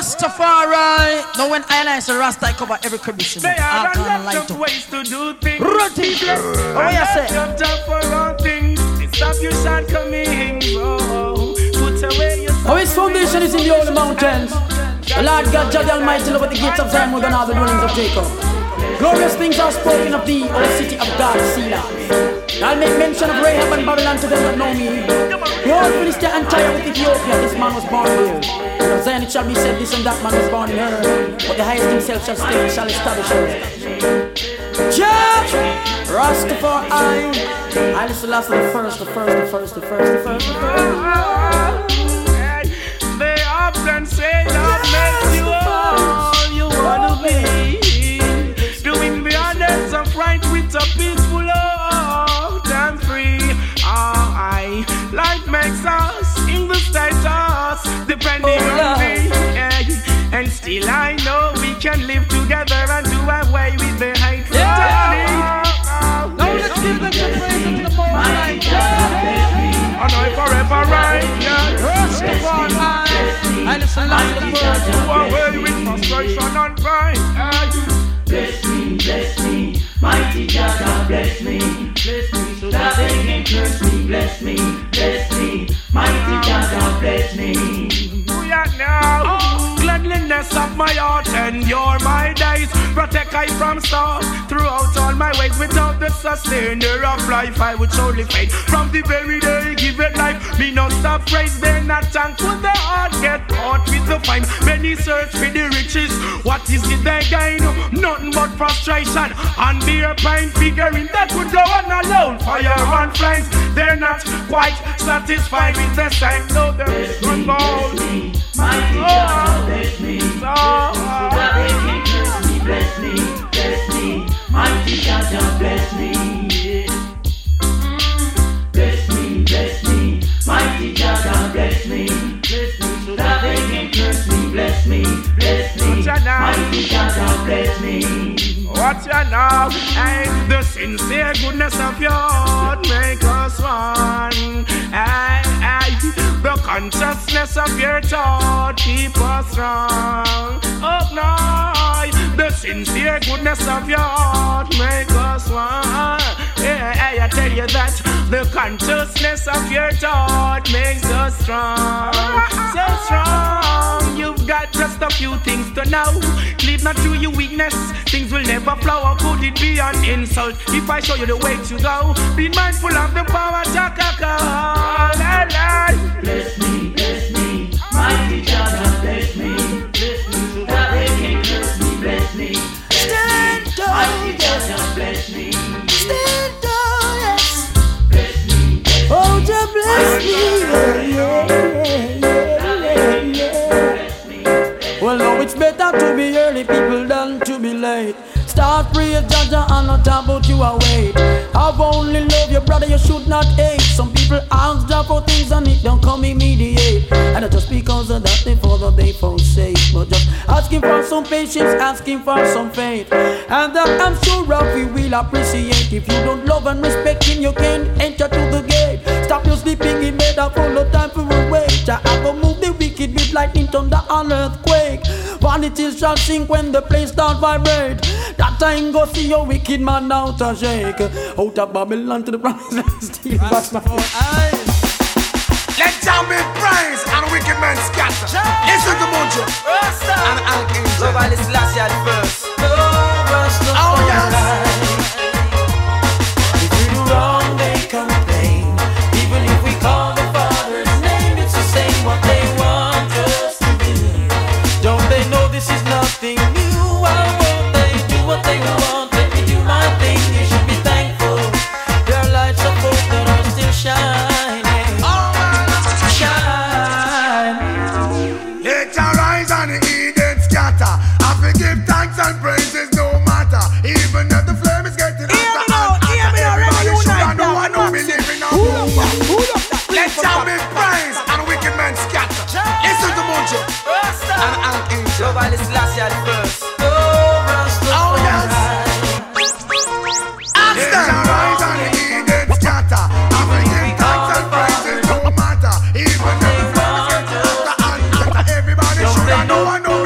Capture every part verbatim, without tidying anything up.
Rastafari. Now when I like the Rasta, I cover every crevice. There are a lot of ways to do things. Oh, yes, sir. You've done for wrong things. Stop your shortcomings. Oh, put away your. Our foundation is in the holy mountains. The Lord God, Jah the Almighty, over the gates of Zion, we're gonna have the dwellings of Jacob. Glorious things are spoken of thee, O city of God, Selah. I'll make mention of Rahab and Babylon to them that know me. Behold, Philistia and Tyre with Ethiopia, this man was born there. And of Zion it shall be said, this and that man was born in her. But the highest himself shall stay, shall establish her. Jah, Rastafari, I listen last of the first, the first, the first, the first, the first, the first. They often say that makes you all you wanna be. Doing the honors of right with a peaceful heart and free. I life makes us in the status depending on me. And still I know we can live together and do away with the hate. Yeah. Now let's give them the praise to the Most High. I know it forever right, yeah. Rastafari. I listen to the words. Do away with frustration and pride. Bless me, bless me, mighty God, God bless me, bless me, so that they can curse me. Bless me, bless me, mighty God, God bless me. We are now, oh. Gladliness of my heart and you're my days. Protect I from stars throughout all my ways. Without the sustainer of life, I would surely fade. From the very day, give it life. Me no stop praise, they're not thankful. The heart get caught with the fine. Many search for the riches. What is it they gain? Nothing but frustration and beer pain. Figuring that would go on alone. Fire and flames, they're not quite satisfied with the same. No, they're one goal. Mighty God, bless me, bless me, so that they can curse me. Bless me, bless me, mighty God, God bless me. Bless me, bless me, mighty God, God bless me. Bless me, so that they can curse me. Bless me, bless me, mighty God, God bless me. Watch ya now, and the sincere goodness of your heart make us one. And, and the consciousness of your thought keep us strong. Oh no, the sincere goodness of your heart make us one. Yeah, I tell you that the consciousness of your thought makes us strong. So strong, you've got just a few things to know. Lead not through your weakness, things will never flow. Or could it be an insult if I show you the way to go? Be mindful of the power, Chakaka. Bless me, bless me, mighty God, bless me. Bless me, so that they can curse me. Bless me, Stand up, mighty God, bless me. stand up, yes. Bless me, bless me. Oh, Jah bless me, yeah, yeah, yeah, yeah. Well, now it's better to be early, people, than to be late. Start praise Jah Jah and not about you away. I've only love your brother, you should not hate. Some people ask Jah for things and it don't come immediate. And not just because of that they fall that they forsake, but just asking for some patience, asking for some faith. And that I'm sure of we will appreciate. If you don't love and respect him, you can't enter to the gate. Stop you sleeping in bed and full of time for a wait. Jah I go move the wicked with lightning, thunder and earthquake. Vanity shall sink when the place start vibrate. That time go see your wicked man out to shake. Out of Babylon to the promise and steal back my eyes. Let Jah be praised and wicked men scatter. Listen to Mojo and Archangel. Love all is last year first. Oh yes. If we do wrong, they complain. Even if we call the Father's name, it's the same what they want us to do. Don't they know this is nothing new? Why won't they do what they want? Let me do my thing. You should be thankful. There are lights of hope that are still shining. Shine. Let Jah rise and the Eden scatter. I forgive thanks and praises no matter. Even if the flame is getting hotter and hotter, everybody should know I know we live in a world. Let Jah be praised and wicked men scatter. Listen to Mojo and Archangel. Love all is last year first. Oh yes. Let Jah rise and the Eden scatter. I forgive thanks and praises no matter. Even if the flame is getting hotter and hotter, everybody should know I know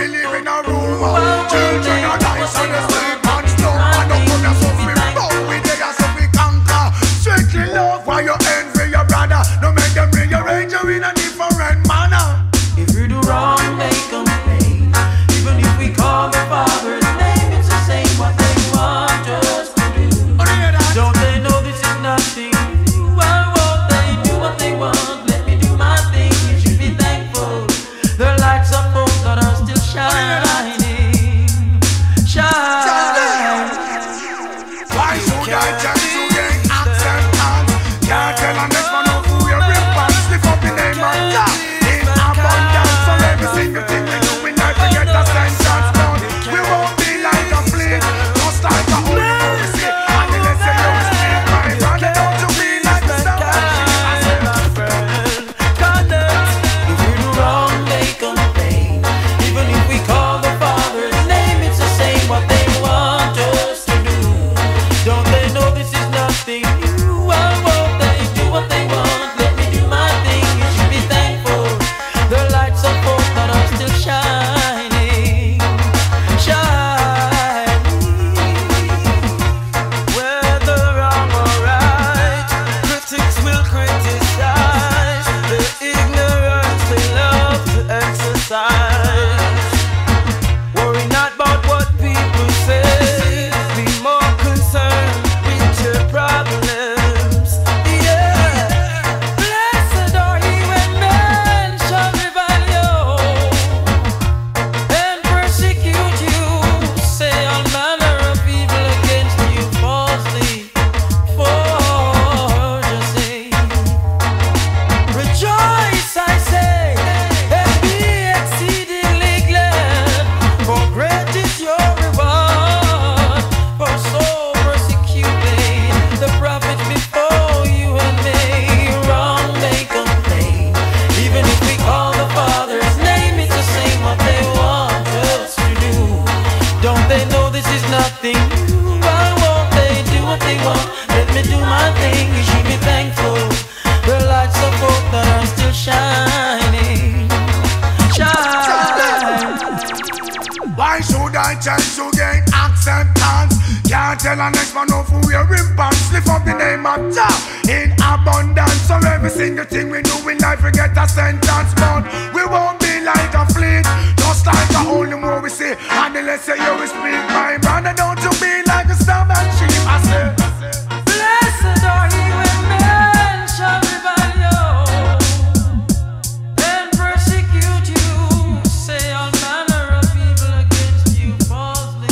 die chance to gain acceptance. Can't tell a next man of who we're in pants. Lift up the name of Jah in abundance. So every single thing we do in life we get a sentence. But we won't be like a fleet, just like the only more we see. And the less say you will speak, my brother, don't you be like a stubborn sheep. I say, blessed are ye when men shall revile you and persecute you, say all manner of evil against you falsely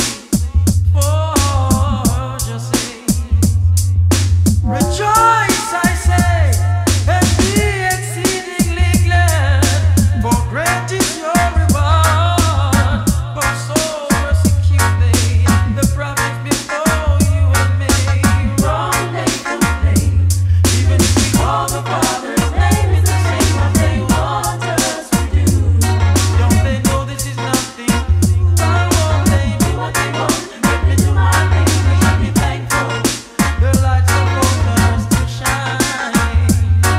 for your sake. Rejoice, I say, and be exceedingly glad, for great is your reward. For so persecute they the prophets before you and me. Wrong they complain, even if we call the Father's name, it's the same what they want us to do. Don't they know this is nothing? Why won't they do what they want? Let me do my thing, we should be thankful. The lights of us to shine,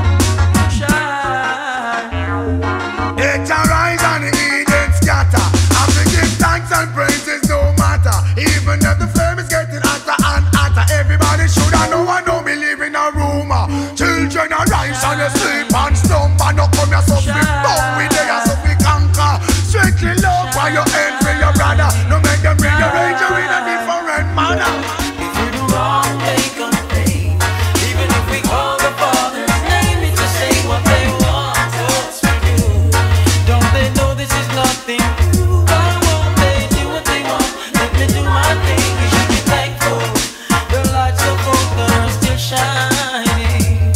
shine. it arise and the Eden scatter. I will give thanks and praises no matter. Even if the flame is getting hotter and hotter, everybody should have know I don't believe in a rumor. Children arise and they sleep and slumber. No come here so we bow with there so we conquer. Strictly love while you envy your brother. No make them bring your rage in a different manner. If we do wrong, they complain. Even if we call the Father's name, it's the same what they want us to do. Don't they know this is nothing? Why won't they do what they want? Let me do my thing, we should be thankful. The lights of hope are still shining,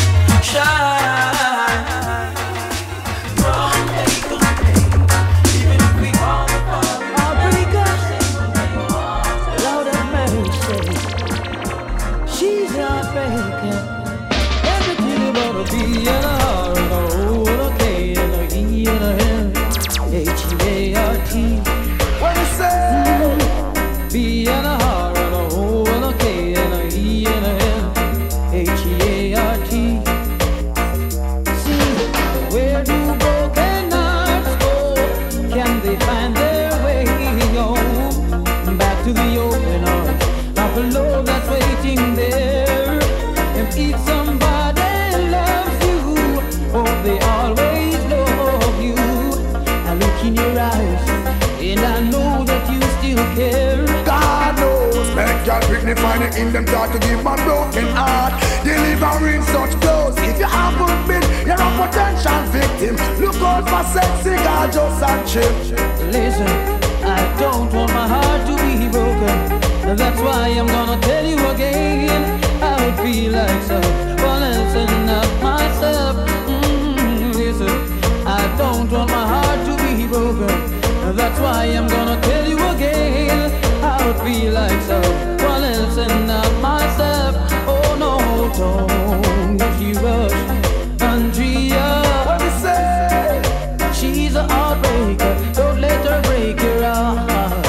shine. Wrong, they complain. Even if we call the Father's name, it's the same what they want. Lord have mercy, she's not faking. Everything about to be in a heart, oh, okay, and a E and a L, H E A R T. What you say? Be in a heart, and a O and a K and a E and a L, H E A R T. See, where do broken hearts go? Can they find their way home? Back to the open arms of a love that's waiting there. And if somebody loves you, oh, they always love you. I look in your eyes, and I know that you still care. God knows, make God dignify in them thought to give my broken heart, delivering such blows. If you haven't been, you're a potential victim. Look out for sexy gorgeous and cheap. Listen, I don't want my heart to be broken. That's why I'm gonna tell you again. I would feel like someone else and not myself. Mm, listen, I don't want my heart to be broken. That's why I'm gonna tell you again. I would feel like someone else and not myself. Oh no, don't you rush, Andrea. What you say? She's a heartbreaker, don't let her break your heart.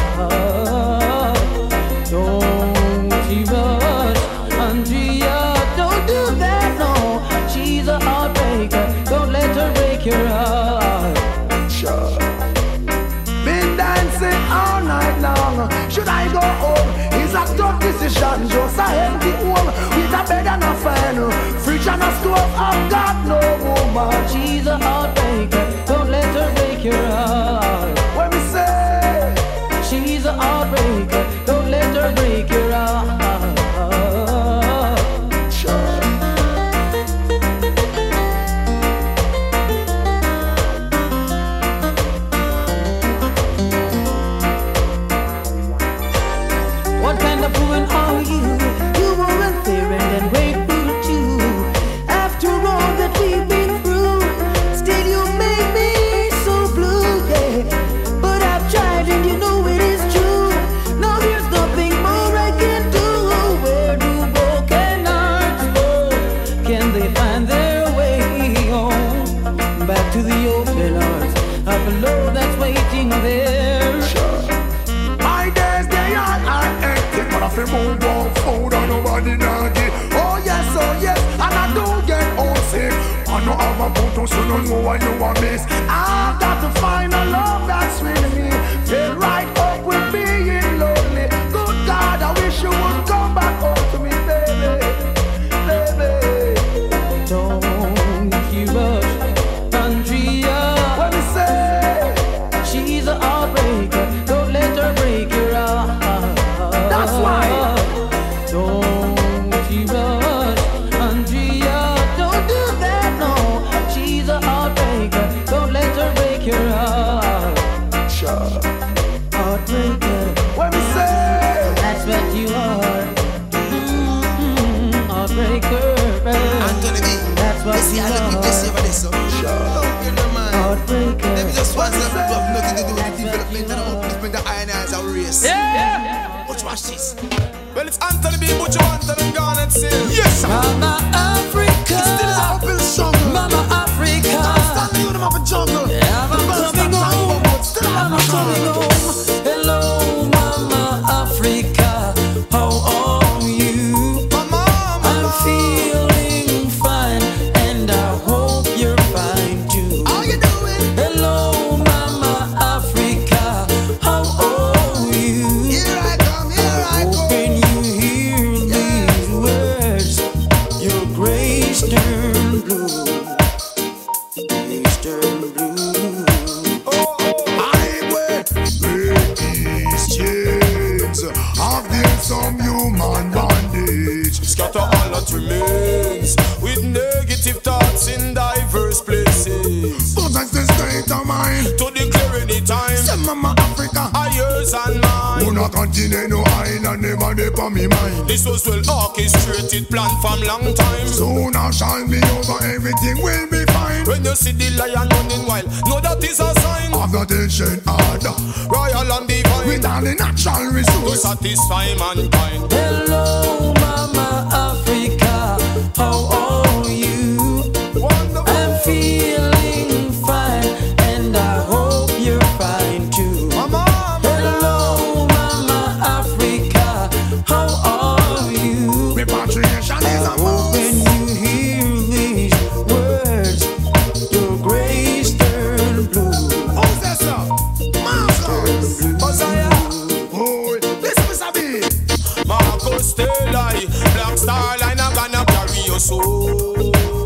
Don't you rush, Andrea, don't do that, no. She's a heartbreaker, don't let her break your heart. Sure. Been dancing all night long. Should I go home? It's a tough decision. Just a empty home with a bed and a fan, fridge and a stove. I've got no woman. She's a heartbreaker, don't let her break your heart. What we say? She's a heartbreaker, don't let her break your heart. Sure. What kind of woman are you? You weren't there and then grateful too. After all that we've been through, still you make me so blue, yeah. But I've tried and you know it is true. Now there's nothing more I can do. Where do broken hearts go? Can they find their way home? Back to the open arms of a love that's waiting there. My days they all are hectic, but I feel move on food and nobody not get. Oh yes, oh yes, and I don't get homesick. I know I'm about to, so don't know what you want miss. I've got to find a love that's with me, feel right up with me. a heartbreaker. Don't let her break your heart. That's why. Don't you rush, Andrea. Don't do that, no. She's a heartbreaker. Don't let her break your heart. Sure. Heartbreaker. What we say? That's what you are. Mm-hmm. Heartbreaker. Anthony B. That's what see, you I look are. at this here, this, so. Don't get no man. Heartbreaker. Let me just want to have nothing to do with the development and the upliftment of iron as a race. Yeah. But watch this. Well, it's Anthony B. Butcher, Anthony Garnet Seal. Yes, sir. Mama Africa. Still up in the jungle. Mama Africa. Standing with them up in jungle. I'm coming home. I'm coming home. Hello, Mama Africa. How are you? Mama, I'm mama. feeling fine, and I hope you're fine too. How you doing? Hello, Mama Africa. How are you? Here I come, here I come. When you hear these words, your grace turn blue. Grace turn blue. I will break these chains of this some human bondage. Scatter all that remains with negative thoughts in diverse places. But that's the state of mind. To declare any time, Say Mama Africa, are yours and mine. who not continue no island never dey on me mind. This was well orchestrated, planned from long time. Soon I shall be over, everything will be fine. When you see the lion running wild, know that is a sign Of that ancient order, royal and divine with all the natural to resource. satisfy mankind. Hello, Mama Africa. How are you? I'm feeling fine, and I hope you're fine too. Hello, Mama Africa. How are you? Repatriation is a When must. you hear these words, your grace turn blue. Who's that, sir? Marcus. Oh, listen, Mister B. Marcus Taylor, Black Star Line, I'm gonna carry your soul.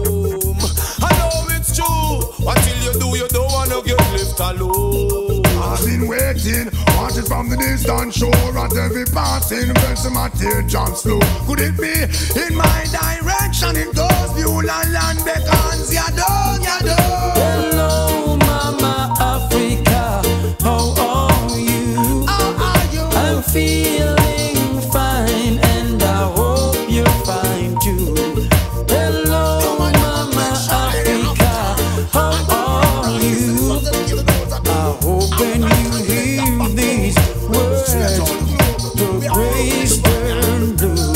I know it's true. Until you do, you don't wanna get left alone. I've been waiting, watching from the distant shore at every passing vessel, my teardrops flow. Could it be in my direction? It goes Beulah land beckons, ya dog, ya dog. Hello, Mama Africa. How are you? How are you? I'm feeling fine, and I hope you're fine too. Hello, Mama Africa. How are you? I hope when you hear these words, your grace turn blue.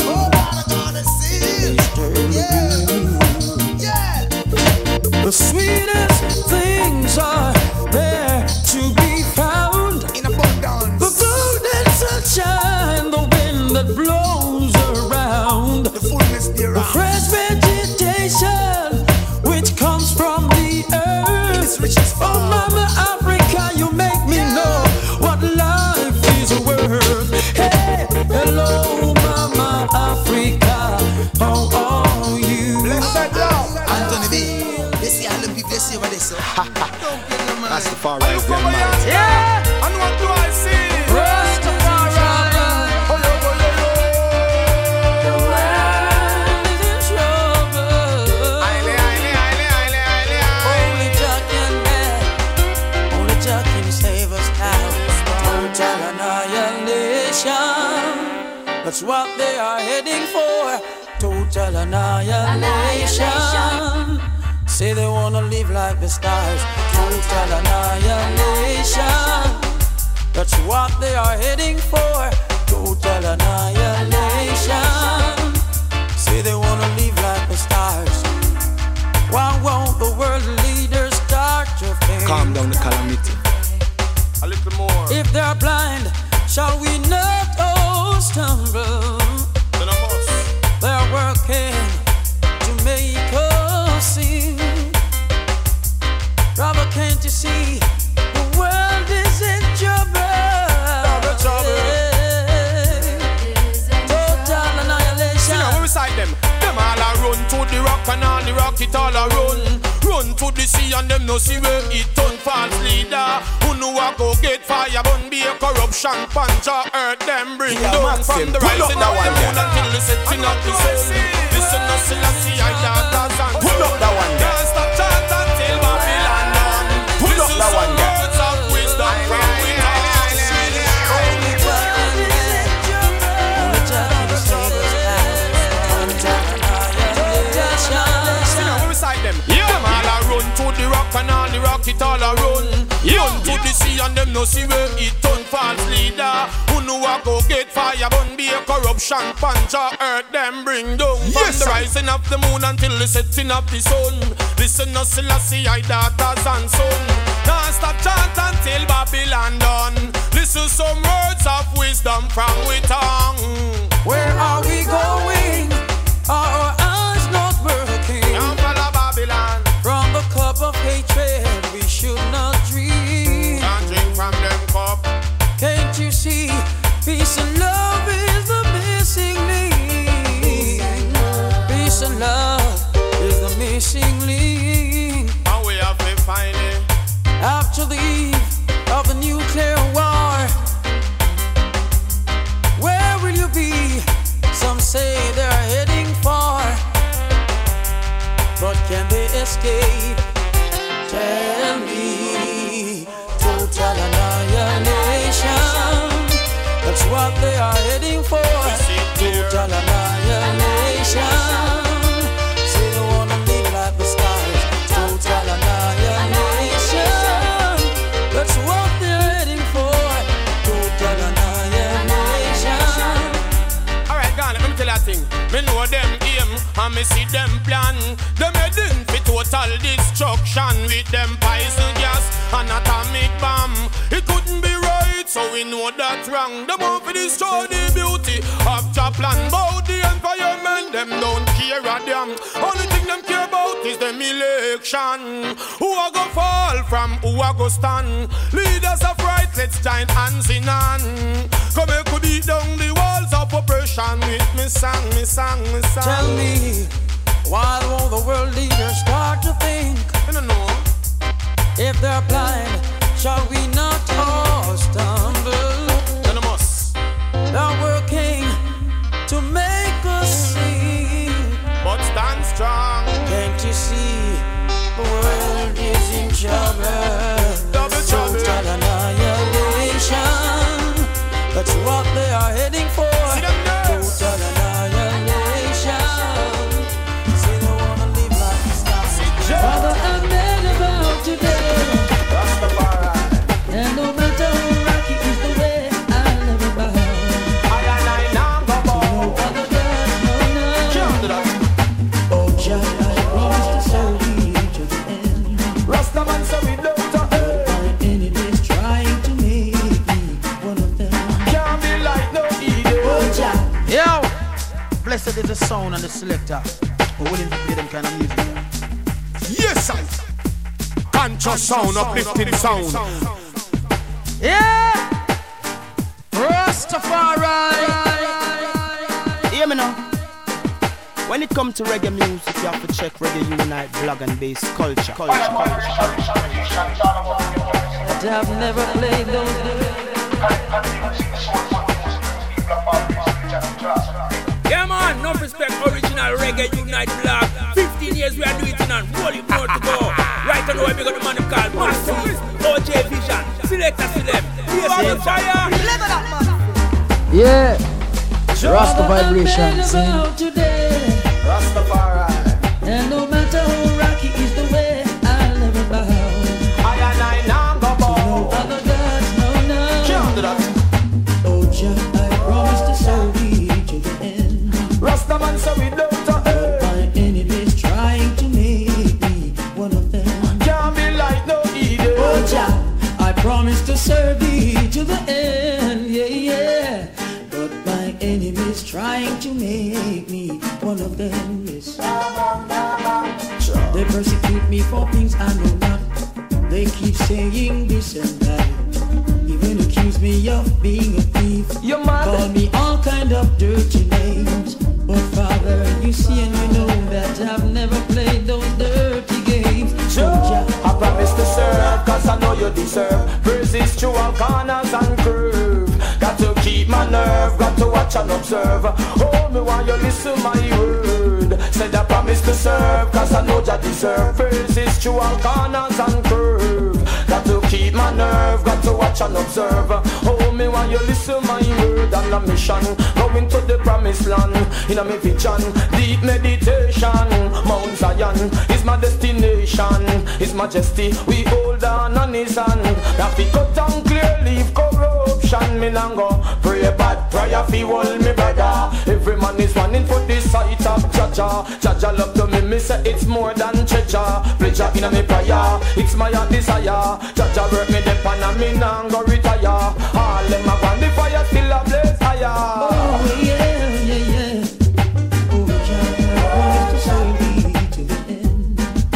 The sweetest things are there to be found. In abundance. The golden sunshine, the wind that blows around. The fullness The thereof. fresh vegetation which comes from the earth. It's rich as Oh, far. Mama Africa, you make me know what life is worth. Hey, hello, Mama Africa, how are you? Anthony B. This here, look at this here, this, so. Don't get no man. That's the far right there, man. Yeah. And what do I see? Rastafari. Oh, yo, oh, yo, yo. The world is in trouble. Aile, aile, aile, aile, aile, aile. Only Jah can help. Only Jah can save us now. Total annihilation. That's what they are heading for. Total annihilation. Say they wanna live like the stars. Total annihilation. That's what they are heading for. Total annihilation. Say they wanna live like the stars. Why won't the world leaders start to think? Calm down the calamity. A little more. If they're blind, shall we not all stumble? Then I must. They're working to make us sing. Brother, can't you see the world is in trouble? Trouble, trouble. Total annihilation. See now, we recite them. Them all a run to the rock and all the rock it all a run. Run to the sea see and them no see where it turn false leader. Who know I go get fire, bun be a corruption puncher, earth them bring Yeah, down Maxim, from the pull rising up of that the one moon there. until the setting of the sun. Listen to Selassie, I daughters and Pull up that one there. can't stop chant until Babylon done. Pull up that one there. Words of wisdom from we yeah, them all a run to the rock and all the rock it all a run. Run to the sea and them no see where it turn false leader. Who know I go get fire, bun be a corruption puncher, earth them bring down. From Yes, the sir. rising of the moon until the setting of the sun. Listen to Selassie, I daughters and son. Now stop chant until Babylon done. Listen some words of wisdom from we tongue. Where are we going? Our eyes not working. Young fella Babylon, From the cup of hatred we should not drink. can't drink from them cup. Can't you see? Peace and love is the missing link. Peace and love is the missing link. And we have to find it. After the eve of the nuclear war, where will you be? Some say they're heading far, but can they escape? Tell me. Total annihilation, that's what they are heading for. Total annihilation. Say they wanna live like the stars. Total annihilation, that's what they're heading for. Total annihilation. Alright, God, let me tell you a thing. Me know them aim and me see them plan. Them heading for total destruction with them poison gas and atomic bomb. It couldn't be right, so we know that's wrong. Them want to destroy the beauty of Japan. Bout the environment, them don't care a damn. Only thing them care about is them election. Who a go fall from who a go stand? Leaders of right, let's join hands in hand. Come here, could beat down the walls of oppression with me song, me song, me song. Tell me, why won't the world leaders start to think? I don't know. If they're blind, shall we not all stumble? Then I must. They're working to make us see. But stand strong. Can't you see? The world is in trouble. Double trouble. Total annihilation, that's what they are heading for. See them nerves. Total annihilation. Say they wanna live like the stars. Father, I'm mad about today. And no matter how rocky is the way, I'll never bow. I and I now go No bow. other God, no, no. Can't do that. Oh, Jah, I promise to serve you to the end. Rastaman say we don't talk. My enemies trying to make me one of them. Can't be like no idiot. Oh, Jah. Yo, blessed is the sound and the selector who willing to play them kind of music. Yes, I. Conscious sound, uplifting sound. Yeah, Rastafari. Hear me now. When it comes to reggae music, you have to check Reggae Unite blog and bass culture. culture, culture. But I've never played those. Yeah, man, no respect, original Reggae Unite blog. fifteen years we are doing it and holy more to go. Right now, we got the man called Massive, O J Vision, Selector Silem, P S on fire. Yeah, Rasta vibrations. Rastafari. And no matter how rocky is the way, I'll never bow. I and I now go No bow. other gods, no, no. Can't do that. Oh, Jah, I promise to serve you to the end. Rastaman say we don't talk. My enemies trying to make me one of them. Can't be like no idiot. Oh, Jah, I promise to serve you to the end. Yeah, yeah. But my enemies trying to make me one of them. Yes. They persecute me for things I know not. They keep saying this and that. Even accuse me of being a thief. Your mother. Call me all kind of dirty names. But Father, you see and you know that I've never played those dirty games. So Jah, I deserve. Verses through all corners and curve. Got to keep my nerve, got to watch and observe. Oh, me while you listen my word. Said I promise to serve, cause I know you deserve. Verses through all corners and curve. Got to keep my nerve, got to watch and observe. Oh, me while you listen my word. And a mission, going to the promised land. In a me vision, deep meditation. Mount Zion is my destination. His majesty, we hold on on his hand. That we cut down clear, leave corruption. Me long go pray bad prayer fi hold me brother. Every man is running for this sight of Jaja. Jaja love to me, me say it's more than treasure. Pleasure in a me prayer, it's my heart desire. Jaja work me dep and a me long go retire. All them a burn the fire still a blaze higher. Oh yeah, yeah, yeah. Oh Jaja, I promise to serve thee to the end.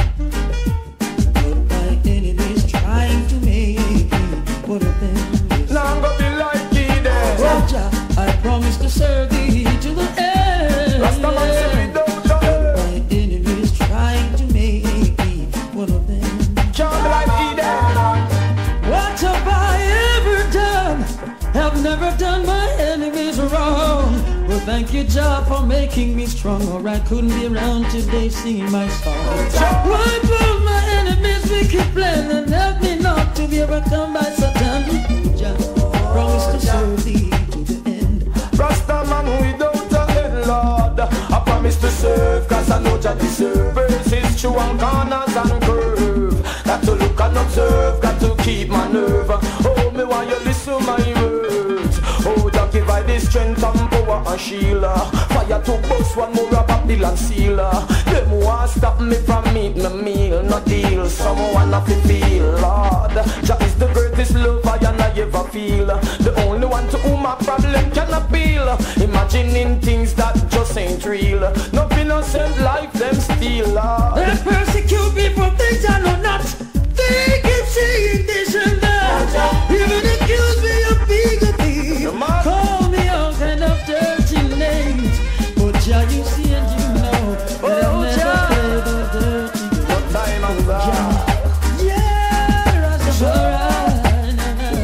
But my enemies trying to make me one of them. Long go be like he there. Jaja, I promise to serve thee to the end. Rasta man say we don't know. My enemies trying to make me one of them. Can't be like he there. What have I ever done? Have never done my enemies wrong. Well, thank you, Jah, for making me strong. Or I couldn't be around today singing my song. Wipe out my enemies' wicked plan and help me not to be overcome by Satan. Jah, promise to serve thee to the end. Rasta man without a head, Lord. I promise to serve, cause I know Jah deserve. Verses through all corners and curve. Got to look and observe, got to keep my nerve. Oh, me while you listen my words. Oh, Jah give I the strength and power and shield. Fire to bust one more of Babylon and seal. Them want stop me from eat my meal. No deal, someone have to feel, Lord. Jah is the greatest love I and I ever feel. The only one to whom my problem can appeal. Imagining things that just ain't real. No innocent life them steal, Lord. They persecute me for things I know not. They keep saying this and that. Even accuse me of being a thief. Call me all kind of dirty names. But Jah, you see and you know that I've never played a dirty game. What time is that? Yeah, Rastafari.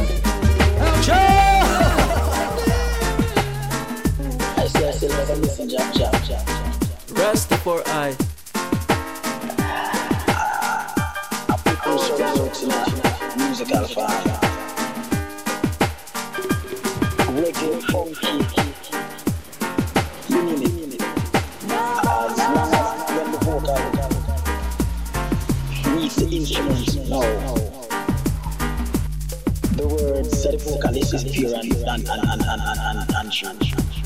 I say I still never listen, Jah, Jah, Jah. Rastafari. Musical fire, reggae, funky, you name it. As long as when the vocal meets the instruments, no, the words of the vocalist is pure and and and and and and, and true.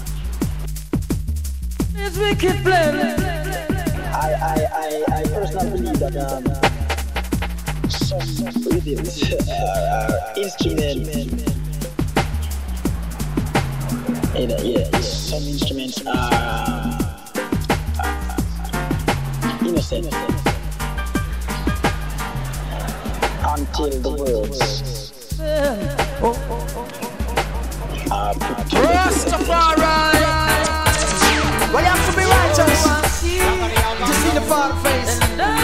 It's wicked plan. I I I I personally believe that. Um, Some rhythms are, are instruments. Yeah, yeah, some instruments are, are innocent until the words are put to Rastafari. Well, you have to be righteous to see the far face.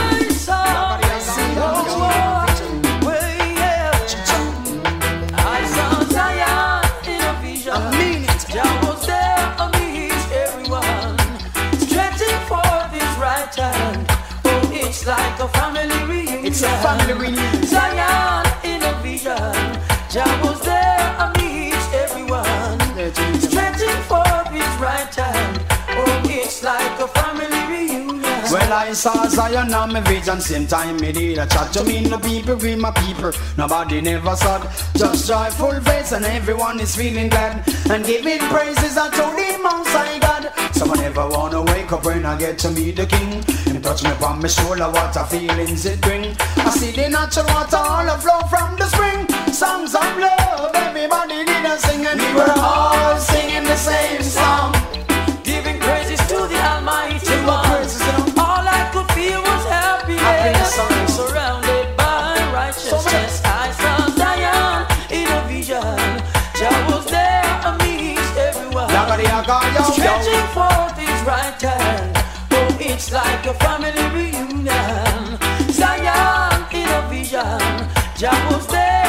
Like a family reunion. It's a family reunion. Zion in a vision. Jah was there amidst everyone, stretching forth his right hand. Oh, it's like a family reunion. Well, I saw Zion on my vision, same time me did a chat to me, the people with my people. Nobody never saw just joyful face and everyone is feeling glad and giving praises unto the Most High God. Someone never wanna wake up when I get to meet the King. And touch me on my shoulder, what a feelings it bring. I see the natural water all a flow from the spring. Songs of love, everybody did a sing and we were all singing the same song, giving praises to the Almighty One. All I could feel was happiness, surrounded by righteousness. I saw Zion in a vision. Jah was there amidst everyone, stretching forth his right hand. Oh, it's like a family reunion. Zion in a vision. Jah was there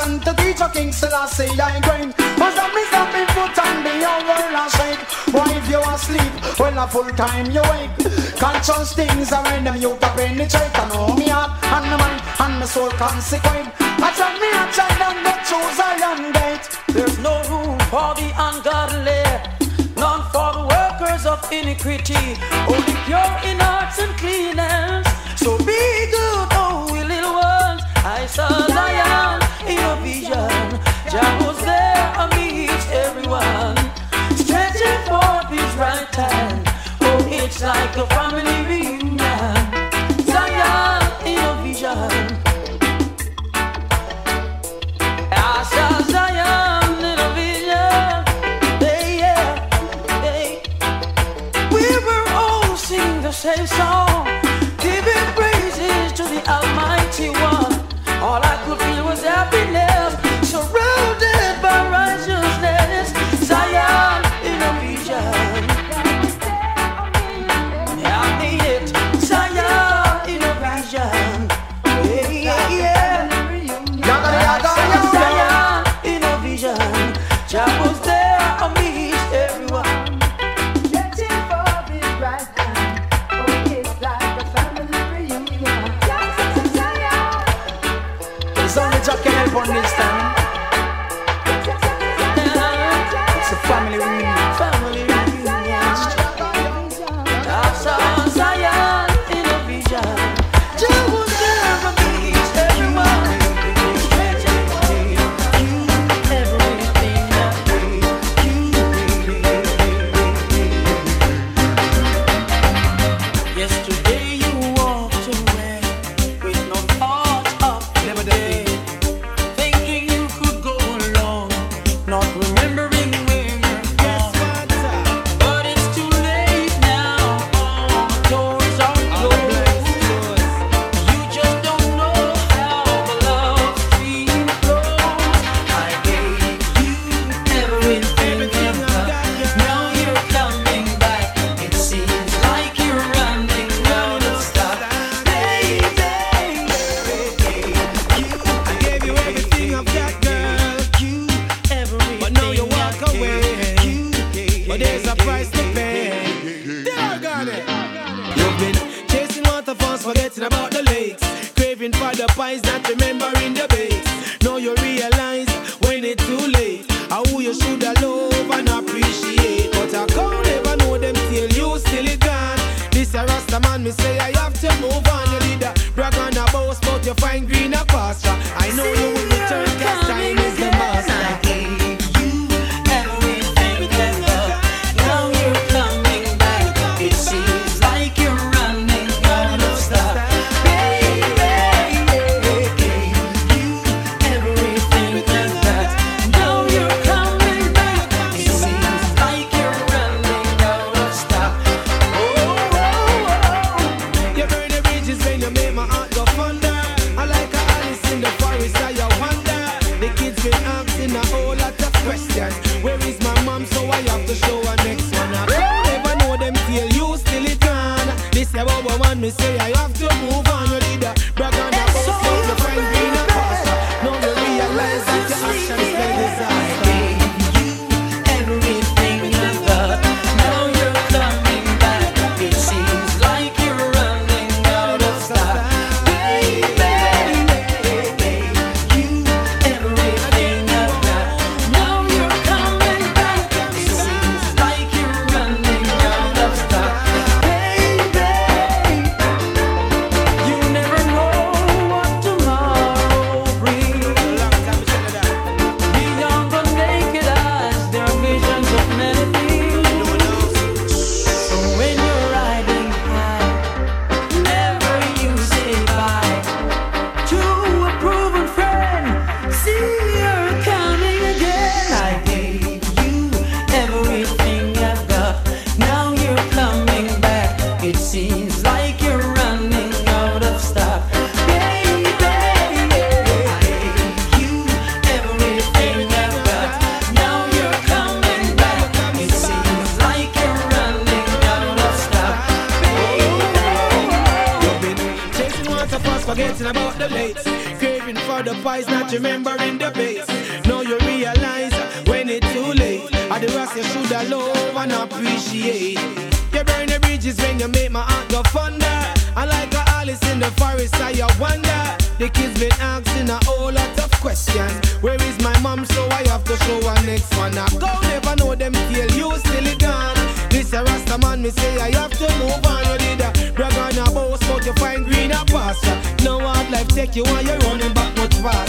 stand to teach a king still I say I grain. But that means that me foot and the whole world a shake. Why if you asleep, well a full time you wake. Conscious things are when them youth a penetrate. I know me heart and my mind and my soul consequent. I try me a child and the choose a young gate. There's no room for the ungodly, none for the workers of iniquity. Only pure in hearts and clean hands. So be good, oh we little ones. I saw Zion in a vision. Jah was there amidst everyone, stretching forth his right hand. Oh, it's like a family reunion. Zion in a vision. I saw Zion in a vision. Hey, yeah, hey. We were all singing the same song, giving praises to the Almighty One. All I could feel was happiness, surrounded by righteousness. Zion in a vision. I need it. Zion in a vision. Yeah, yeah, yeah. Zion in a vision. Jah was there amidst everyone. Getting for his right hand. Oh, it's like a family reunion. It's only Jack can help on this time. It's a family reunion. Family reunion. I saw Zion in a vision. Jah was there amidst everyone. Everything that we yesterday you walked away with no thought of today, thinking you could go along, not remembering where you're from. But it's too late now, all the doors are closed. You just don't know how the love stream flows. I gave you everything you've got, now you're coming back. It seems like you're running out of stuff. Baby, I gave you everything I've got, girl. you everything. But now you walk I away. gave you. But there's a price to pay. There, got it. You've been chasing waterfalls, forgetting about the lakes, craving for the pies, not remembering the bakes. Now you realize when it's too late, how you should have love and appreciate. But I can't never know them till you still it gone. This a Rasta man, me say I have to move on. You lead a brag on a boss, but you find greener pasture. I know you will return, cause time is the master. I gave you everything you've got, now you're coming back. It seems like you're running out of stuff. Baby, I gave you everything you've got, now you're coming back. It seems like you're running out of stuff. Oh, oh, oh. You burn the bridges when you make my heart go thunder. I like a Alice in the forest, I you wonder. The kids been asking a whole lot of questions. Where is my mom? So I have to show her next one. I can't never know them till you still it gone. This is what I want me say. I have to move on. You lead a brag on a boss, but you find greener pasture. Now you realize that your actions spell disaster. Everything you've got, now you're coming back. It seems like you're running out of stuff. Baby, you everything you've got, now you're coming back. It seems like you're running out of stuff. Baby, you never know what tomorrow brings. Beyond the naked eyes, there are visions of many things. So when you're riding high, never you say bye to a proven friend. See you're coming again. I gave you everything I've got, now you're coming back. It seems like you're running out of stuff. Baby, I gave you everything I've got, now you're coming back. It seems like you're running out of stuff. You've been chasing waterfalls, forgetting about the lakes, craving preparing for the pies, not remembering the base. Now you realize when it's too late. I the rest you should have love and appreciate. You burn the bridges when you make my heart go thunder. I like a Alice in the forest, I wonder. The kids been asking a whole lot of questions. Where is my mom? So I have to show her next one. I go never know them till you still gone. This a Rasta man, me say I have to move on. You did a brag on a boss, but you find greener pasture. No hard life take you while you're running back much faster.